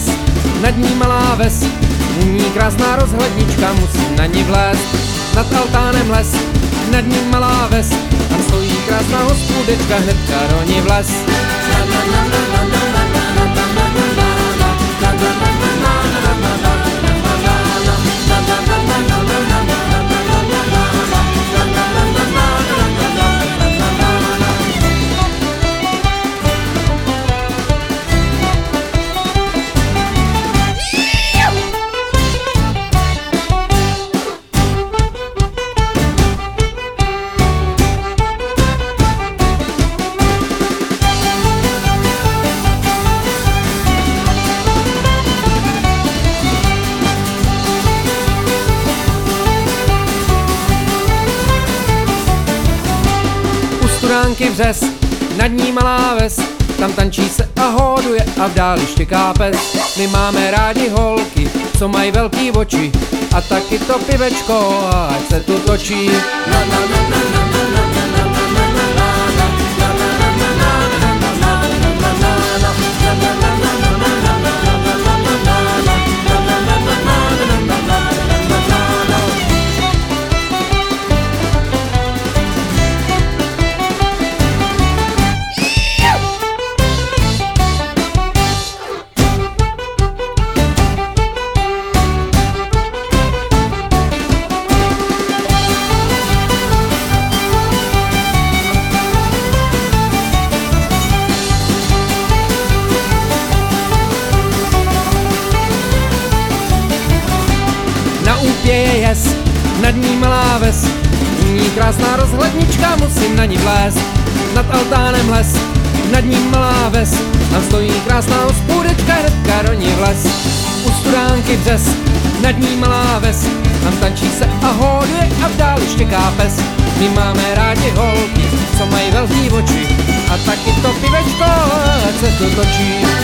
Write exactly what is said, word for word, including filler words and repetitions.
ves, nad ní malá ves, u ní krásná rozhlednička, musím na ní vlézt. Nad altánem les, nad ní malá ves, tam stojí krásná hospůdečka, hnedka do ní vlez. Studánky vřes, nad ní malá ves, tam tančí se a hóduje a v dáli štěká pes. My máme rádi holky, co mají velký oči, a taky to pivečko, ať se tu točí. Úpě je jes, nad ní malá ves, u ní krásná rozhlednička, musím na ní vlézt. Nad altánem les, nad ní malá ves, tam stojí krásná hospůdečka, hnedka do ní vlez. U studánky vřes, nad ní malá ves, tam tančí se a hóduje a v dáli štěká pes. My máme rádi holky, co mají velký oči, a taky to pivečko, ať se tu točí.